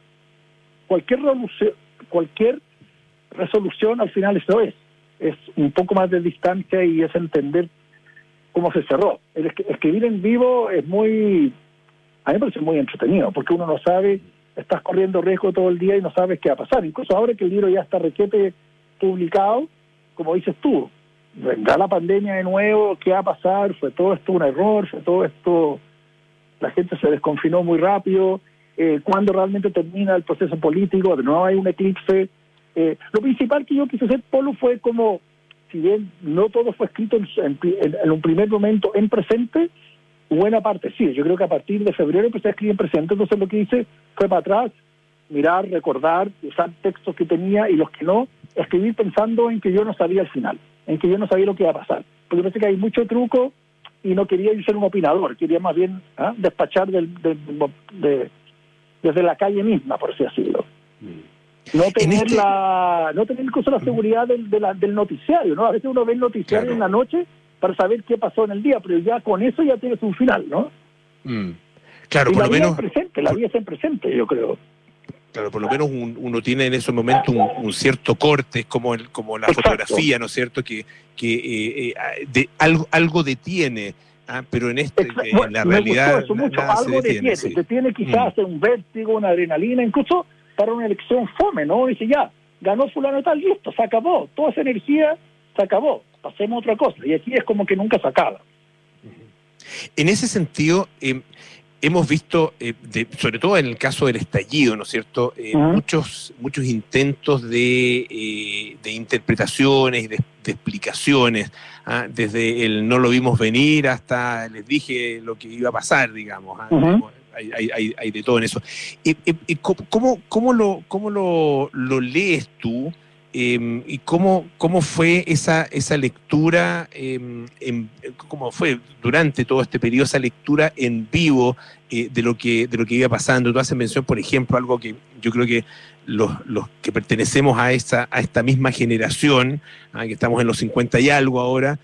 cualquier resolución al final eso es un poco más de distancia y es entender cómo se cerró. Escribir en vivo a mí me parece muy entretenido, porque uno no sabe, estás corriendo riesgo todo el día y no sabes qué va a pasar. Incluso ahora que el libro ya está requete publicado, como dices tú, vendrá la pandemia de nuevo, ¿qué va a pasar? ¿Fue todo esto un error? ¿Fue todo esto, la gente se desconfinó muy rápido? ¿Cuándo realmente termina el proceso político? De nuevo hay un eclipse. Lo principal que yo quise hacer, Polo, fue como, si bien no todo fue escrito en un primer momento en presente, buena parte sí. Yo creo que a partir de febrero empecé a escribir en presente, entonces lo que hice fue para atrás, mirar, recordar, usar textos que tenía y los que no, escribir pensando en que yo no sabía el final, en que yo no sabía lo que iba a pasar. Porque parece que hay mucho truco y no quería yo ser un opinador, quería más bien despachar desde la calle misma, por así decirlo. No tener incluso la seguridad del noticiario, ¿no? A veces uno ve el noticiario en la noche para saber qué pasó en el día, pero ya con eso ya tienes un final, ¿no? Claro, y por lo menos... la vida está en presente, yo creo. Claro, por lo menos uno tiene en esos momentos un cierto corte, como la Exacto. Fotografía, ¿no es cierto? Que algo detiene, pero en la realidad eso mucho. Algo detiene. Sí. Detiene quizás un vértigo, una adrenalina, incluso para una elección fome, ¿no? Dice ya, ganó fulano tal, listo, se acabó, toda esa energía se acabó, pasemos a otra cosa, y aquí es como que nunca se acaba. En ese sentido, hemos visto, sobre todo en el caso del estallido, ¿no es cierto?, muchos intentos de interpretaciones y de explicaciones, desde el no lo vimos venir hasta les dije lo que iba a pasar, digamos. Hay de todo en eso. ¿Cómo lo lees tú y cómo fue esa lectura, cómo fue durante todo este periodo esa lectura en vivo de lo que iba pasando. Tú haces mención, por ejemplo, algo que yo creo que los que pertenecemos a esta misma generación, que estamos en los 50 y algo ahora,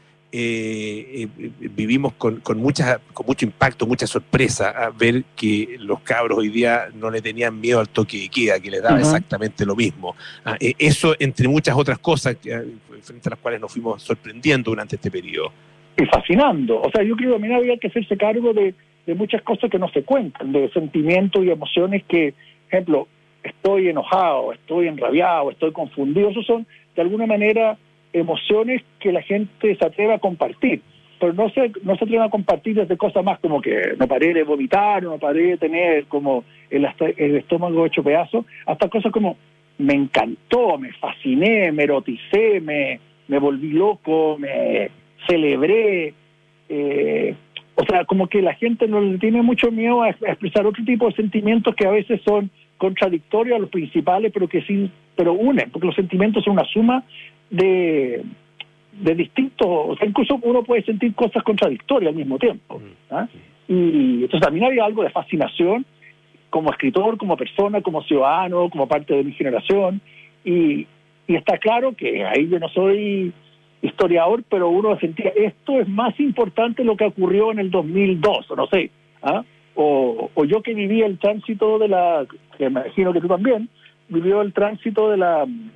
vivimos con mucho impacto, mucha sorpresa a ver que los cabros hoy día no le tenían miedo al toque de queda, que les daba exactamente lo mismo. Eso entre muchas otras cosas frente a las cuales nos fuimos sorprendiendo durante este periodo. Y fascinando. O sea, yo creo que también había que hacerse cargo de muchas cosas que no se cuentan, de sentimientos y emociones que, por ejemplo, estoy enojado, estoy enrabiado, estoy confundido. Esos son, de alguna manera, emociones que la gente se atreve a compartir, pero no se atreve a compartir desde cosas más como que no paré de vomitar, no paré de tener como el estómago hecho pedazos, hasta cosas como me encantó, me fasciné, me eroticé, me volví loco, me celebré. O sea, como que la gente no le tiene mucho miedo a expresar otro tipo de sentimientos que a veces son contradictorios a los principales, pero unen, porque los sentimientos son una suma de distintos, o sea, incluso uno puede sentir cosas contradictorias al mismo tiempo. Y entonces también había algo de fascinación como escritor, como persona, como ciudadano, como parte de mi generación, y está claro que ahí yo no soy historiador, pero uno sentía, esto es más importante lo que ocurrió en el 2002, o no sé, o yo que viví el tránsito que me imagino que tú también, vivió el tránsito de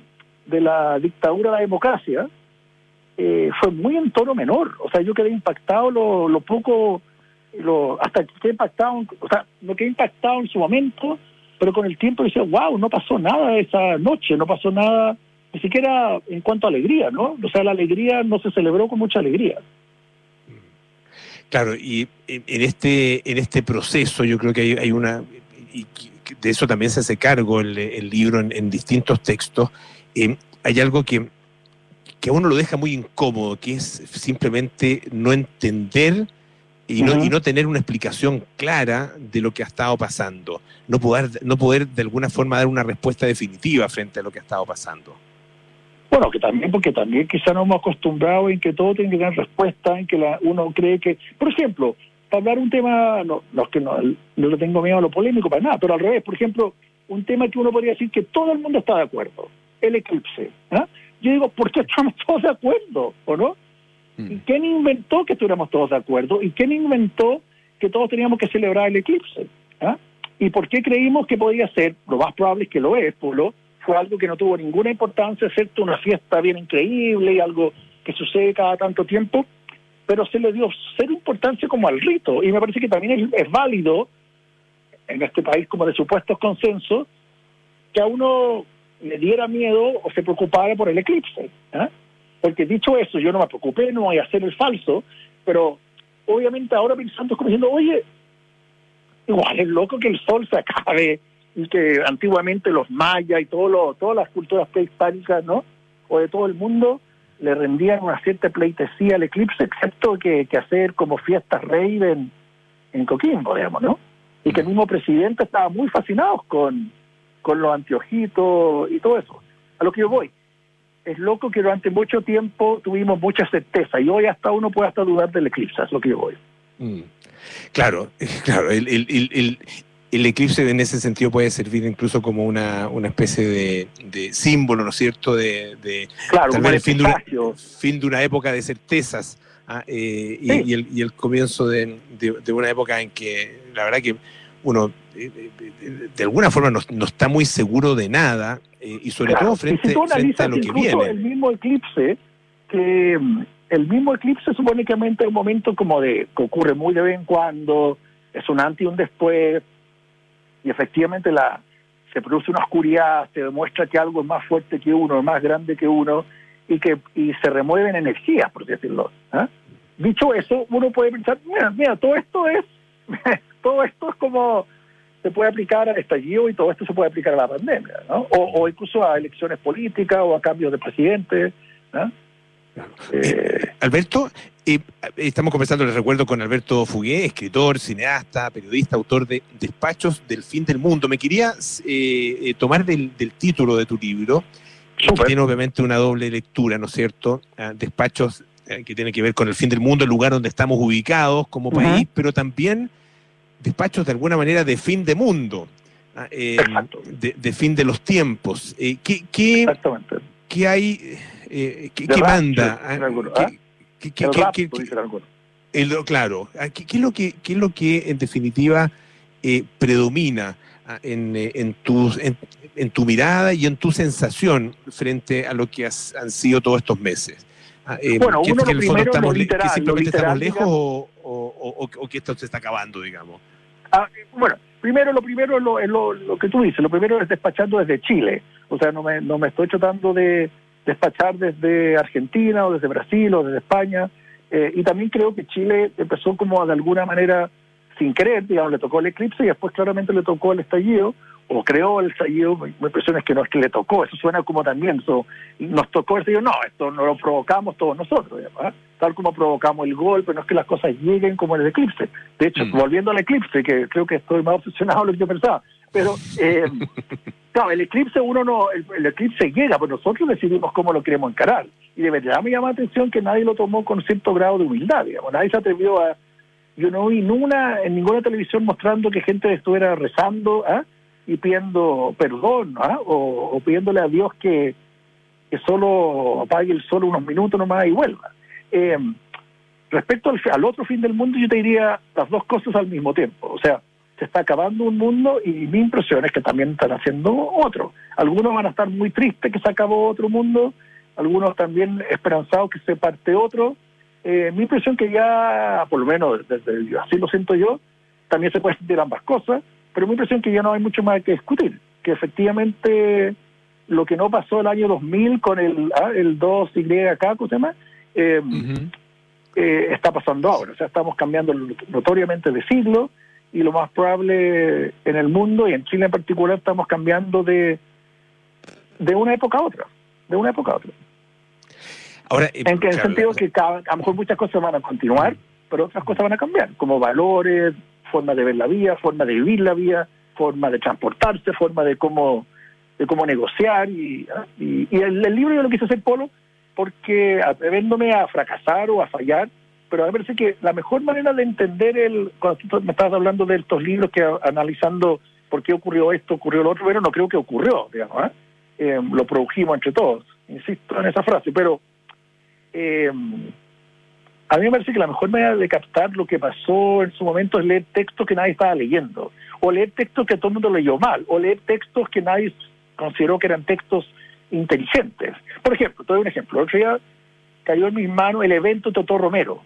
la dictadura a la democracia, fue muy en tono menor. O sea, yo quedé impactado lo poco, hasta que quedé impactado, o sea, no quedé impactado en su momento, pero con el tiempo decía, wow, no pasó nada esa noche, no pasó nada, ni siquiera en cuanto a alegría, ¿no? O sea, la alegría no se celebró con mucha alegría. Claro, y en este proceso yo creo que hay una, y de eso también se hace cargo el libro en distintos textos. Hay algo que a uno lo deja muy incómodo, que es simplemente no entender y no tener una explicación clara de lo que ha estado pasando, no poder de alguna forma dar una respuesta definitiva frente a lo que ha estado pasando. Bueno, porque también quizá nos hemos acostumbrado en que todo tiene que tener respuesta, en que uno cree que, por ejemplo, para hablar un tema, no le tengo miedo a lo polémico para nada, pero al revés, por ejemplo, un tema que uno podría decir que todo el mundo está de acuerdo, el eclipse. Yo digo, ¿por qué estamos todos de acuerdo? ¿O no? ¿Y quién inventó que estuviéramos todos de acuerdo? ¿Y quién inventó que todos teníamos que celebrar el eclipse? ¿Y por qué creímos que podía ser? Lo más probable es que lo es, fue algo que no tuvo ninguna importancia, excepto una fiesta bien increíble y algo que sucede cada tanto tiempo, pero se le dio cero importancia como al rito, y me parece que también es válido en este país como de supuestos consensos que a uno le diera miedo o se preocupara por el eclipse, porque dicho eso, yo no me preocupé, no voy a hacer el falso, pero obviamente ahora pensando como diciendo, oye, igual es loco que el sol se acabe, y que antiguamente los mayas y todas las culturas prehispánicas, ¿no?, o de todo el mundo, le rendían una cierta pleitesía al eclipse, excepto que hacer como fiestas rave en Coquimbo, digamos, ¿no? Y que el mismo presidente estaba muy fascinado con los anteojitos y todo eso. A lo que yo voy, es loco que durante mucho tiempo tuvimos mucha certeza, y hoy hasta uno puede hasta dudar del eclipse, es lo que yo voy. Claro, el eclipse en ese sentido puede servir incluso como una especie de símbolo, ¿no es cierto?, claro, tal vez el fin de una época de certezas, y el comienzo de una época en que la verdad que uno de alguna forma no está muy seguro de nada, y sobre todo frente a lo que viene. El mismo eclipse supone que es un momento como que ocurre muy de vez en cuando, es un antes y un después, y efectivamente se produce una oscuridad, se demuestra que algo es más fuerte que uno, es más grande que uno, y se remueven energías, por decirlo. Dicho eso, uno puede pensar, mira, todo esto es como se puede aplicar al estallido, y todo esto se puede aplicar a la pandemia, ¿no? O incluso a elecciones políticas o a cambios de presidente, ¿no? Alberto, estamos conversando, les recuerdo, con Alberto Fugué, escritor, cineasta, periodista, autor de Despachos del Fin del Mundo. Me quería tomar del título de tu libro que tiene obviamente una doble lectura, ¿no es cierto? Despachos que tienen que ver con el fin del mundo, el lugar donde estamos ubicados como país, pero también despachos de alguna manera de fin de mundo, de fin de los tiempos. Exactamente. ¿Qué hay? ¿Qué manda? Claro, ¿qué es lo que en definitiva predomina en tu mirada y en tu sensación frente a lo que han sido todos estos meses? Bueno, que uno en el fondo estamos, literal, que simplemente estamos lejos, digamos, o que esto se está acabando, digamos. Bueno, lo primero es lo que tú dices. Lo primero es despachando desde Chile. O sea, no me estoy tratando de despachar desde Argentina o desde Brasil o desde España. Y también creo que Chile empezó como de alguna manera sin querer, digamos, le tocó el eclipse y después claramente le tocó el estallido, o creó el estallido. Mi impresión es que no es que le tocó, eso suena como también, nos tocó el estallido, no, esto no lo provocamos todos nosotros, digamos, tal como provocamos el golpe, no es que las cosas lleguen como en el eclipse. De hecho, volviendo al eclipse, que creo que estoy más obsesionado de lo que yo pensaba, pero claro, el eclipse el eclipse llega, pero nosotros decidimos cómo lo queremos encarar. Y de verdad me llama la atención que nadie lo tomó con cierto grado de humildad, digamos, nadie se atrevió a... Yo no vi en ninguna televisión mostrando que gente estuviera rezando y pidiendo perdón o pidiéndole a Dios que solo apague el sol unos minutos nomás y vuelva. Respecto al otro fin del mundo, yo te diría las dos cosas al mismo tiempo. O sea, se está acabando un mundo y mi impresión es que también están haciendo otro. Algunos van a estar muy tristes que se acabó otro mundo, algunos también esperanzados que se parte otro. Mi impresión que ya, por lo menos así lo siento yo, también se puede sentir ambas cosas, pero mi impresión que ya no hay mucho más que discutir, que efectivamente lo que no pasó el año 2000 con el 2YK, ¿cómo se llama? Está pasando ahora. O sea, estamos cambiando notoriamente de siglo y lo más probable en el mundo y en Chile en particular estamos cambiando de una época a otra, Ahora, en el sentido que a lo mejor muchas cosas van a continuar, pero otras cosas van a cambiar, como valores, forma de ver la vida, forma de vivir la vida, forma de transportarse, forma de cómo negociar. Y el libro yo lo quise hacer, Polo, porque atreviéndome a fracasar o a fallar, pero a mí me parece que la mejor manera de entender cuando tú me estabas hablando de estos libros, que analizando por qué ocurrió esto, ocurrió lo otro, pero no creo que ocurrió, digamos, lo produjimos entre todos, insisto en esa frase, pero a mí me parece que la mejor manera de captar lo que pasó en su momento es leer textos que nadie estaba leyendo, o leer textos que todo el mundo leyó mal, o leer textos que nadie consideró que eran textos inteligentes. Por ejemplo, te doy un ejemplo. El otro día cayó en mis manos el evento de Totó Romero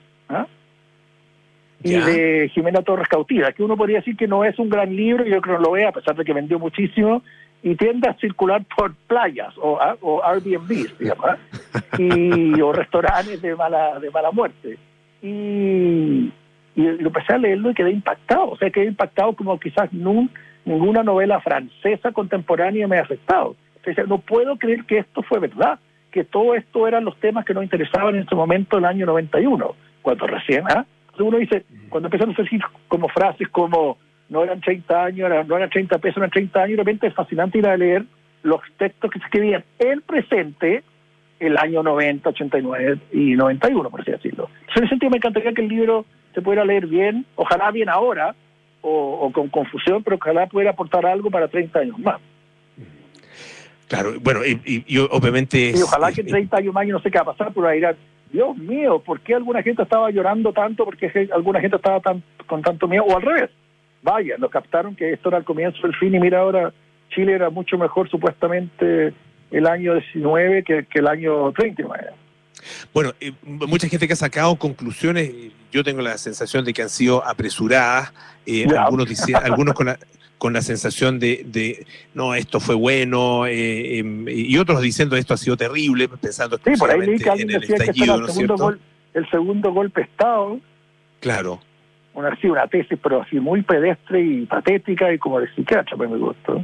y de Jimena Torres Cautiva, que uno podría decir que no es un gran libro, y yo creo que no lo vea, a pesar de que vendió muchísimo, y tiende a circular por playas o Airbnb, digamos, o restaurantes de mala muerte. Y lo empecé a leerlo y quedé impactado. O sea, quedé impactado como quizás ninguna novela francesa contemporánea me ha afectado. O sea, no puedo creer que esto fue verdad, que todo esto eran los temas que nos interesaban en ese momento del año 91, cuando recién, uno dice, cuando empezaron a decir como frases como no eran 30 años, no eran 30 pesos, eran 30 años, de repente es fascinante ir a leer los textos que se escribían en el presente, el año 90, 89 y 91, por así decirlo. Entonces, en ese sentido me encantaría que el libro se pudiera leer bien, ojalá bien ahora, o con confusión, pero ojalá pudiera aportar algo para 30 años más. Claro, bueno, y obviamente... Y ojalá que en 30 años más yo no sé qué va a pasar, pero dirán, Dios mío, ¿por qué alguna gente estaba llorando tanto? ¿Por qué alguna gente estaba con tanto miedo? O al revés, vaya, nos captaron que esto era el comienzo del fin y mira ahora Chile era mucho mejor supuestamente el año 19 que el año 39. Bueno, mucha gente que ha sacado conclusiones, yo tengo la sensación de que han sido apresuradas, algunos con la sensación de no, esto fue bueno, y otros diciendo esto ha sido terrible, pensando exclusivamente en el estallido, ¿no es cierto? El segundo golpe de Estado. Claro. Una tesis, pero así muy pedestre y patética y como de psiquiatra, me gustó.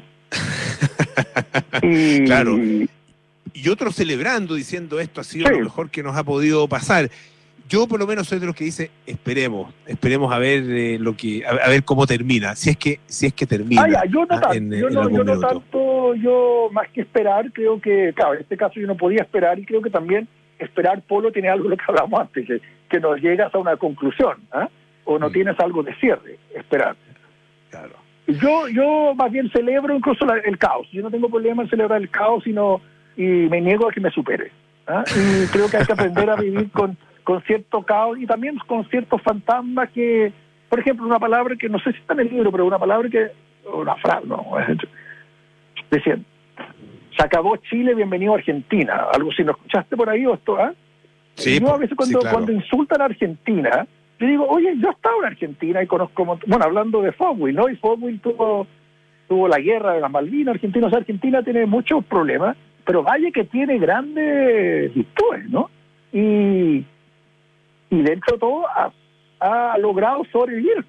Claro. Y otros celebrando, diciendo esto ha sido lo mejor que nos ha podido pasar. yo por lo menos soy de los que dice esperemos a ver a ver cómo termina, si es que termina. Yo no tanto, yo más que esperar, creo que, claro, en este caso yo no podía esperar, y creo que también esperar, Polo, tiene algo de lo que hablamos antes, que no llegas a una conclusión, o no tienes algo de cierre, esperar. Claro. Yo más bien celebro incluso el caos. Yo no tengo problema en celebrar el caos, y me niego a que me supere. Y creo que hay que aprender a vivir con cierto caos y también con ciertos fantasmas que, por ejemplo, una palabra que no sé si está en el libro, pero una palabra una frase, ¿no? Decían, se acabó Chile, bienvenido a Argentina. Algo si lo escuchaste por ahí o esto, Sí, yo a veces cuando insultan a Argentina, yo digo, oye, yo he estado en Argentina y conozco, hablando de Fogwill, ¿no? Y Fogwill tuvo la guerra de las Malvinas, Argentina, o sea, Argentina tiene muchos problemas, pero vaya que tiene grandes virtudes, ¿no? Y dentro de todo ha logrado sobrevivir.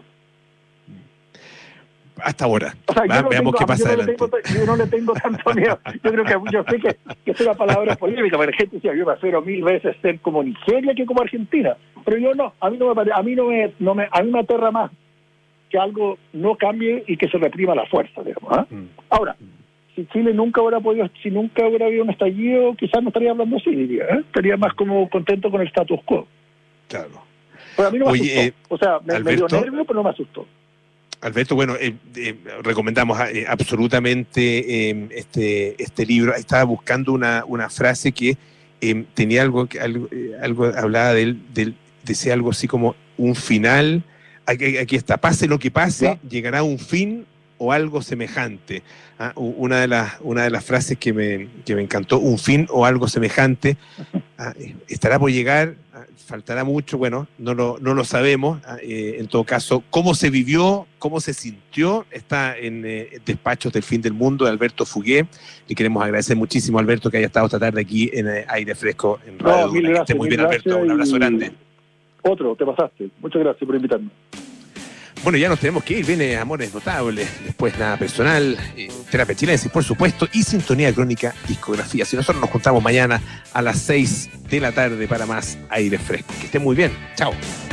Hasta ahora. O sea, veamos qué pasa adelante. Yo no le tengo tanto miedo. Yo creo que yo sé que es una palabra polémica, pero la gente decía, yo prefiero 1000 veces ser como Nigeria que como Argentina. Pero yo no, a mí me aterra más que algo no cambie y que se reprima la fuerza, digamos. Ahora, si Chile nunca hubiera habido un estallido, quizás no estaría hablando así, diría. Estaría más como contento con el status quo. Claro. Pero a mí no me asustó. O sea, me dio nervio, pero no me asustó. Alberto, bueno, recomendamos absolutamente este libro. Estaba buscando una frase que tenía algo hablaba decía algo así como un final. Aquí está, pase lo que pase, llegará un fin o algo semejante. Una de las frases que me encantó, un fin o algo semejante. Estará por llegar, faltará mucho, bueno, no lo sabemos. En todo caso, cómo se vivió, cómo se sintió, está en Despachos del Fin del Mundo de Alberto Fugué. Le queremos agradecer muchísimo, Alberto, que haya estado esta tarde aquí en Aire Fresco en Radio Duna. Que esté muy bien, Alberto. Un abrazo grande. Te pasaste. Muchas gracias por invitarme. Bueno, ya nos tenemos que ir. Viene Amores Notables, después Nada Personal, Terapia Chilensis, por supuesto, y Sintonía Crónica Discografía. Si nosotros nos juntamos mañana a las 6 de la tarde para más Aire Fresco. Que estén muy bien. Chao.